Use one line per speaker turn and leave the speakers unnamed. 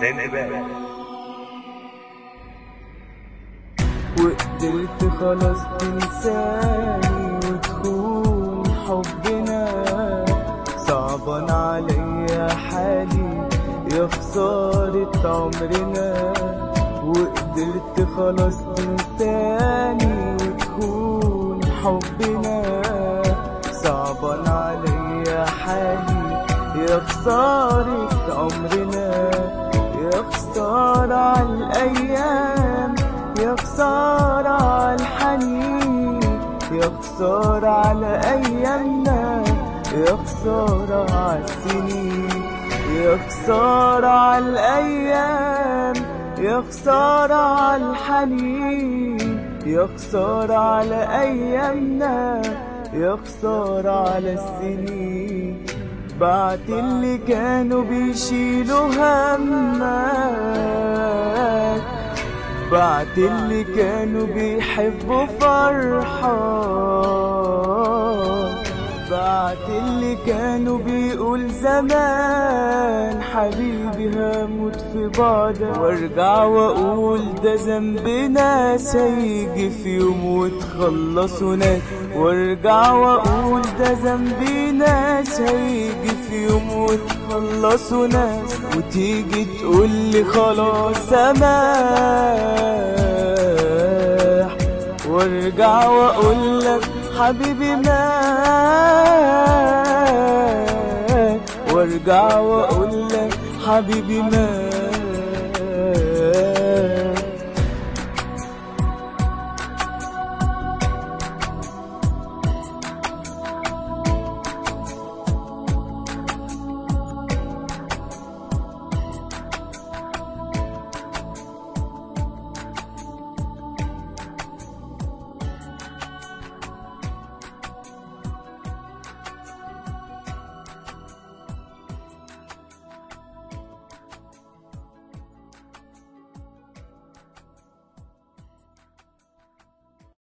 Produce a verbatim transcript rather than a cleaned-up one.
زنبال.
وقدرت خلاص تنساني وتخون حبنا، صعبان عليا حالي يا خسارة عمرنا. وقدرت خلاص تنساني وتخون حبنا، صعبان عليا حالي يا خسارة عمرنا. يا خسارة عالأيام، يا خسارة عالحنين، يا خسارة على أيامنا، يا خسارة عالسنين. يا خسارة عالأيام، يا خسارة عالحنين، يا خسارة على أيامنا، يا خسارة على السنين. بعت اللي كانوا بيشيلوا همك، بعت اللي كانوا بيحبوا فرحة، بعت اللي كانوا بيقول زمان حبيبي هموت في بعدك. وارجع واقول ده ذنب ناس هيجي في يوم وتخلصوا ناس. وارجع واقول ده ذنب ناس هيجي في يوم وتخلصوا ناس. وتيجي تقولي خلاص سماح، وارجع واقولك حبيبي مات. وارجع واقولك حبيبي مات.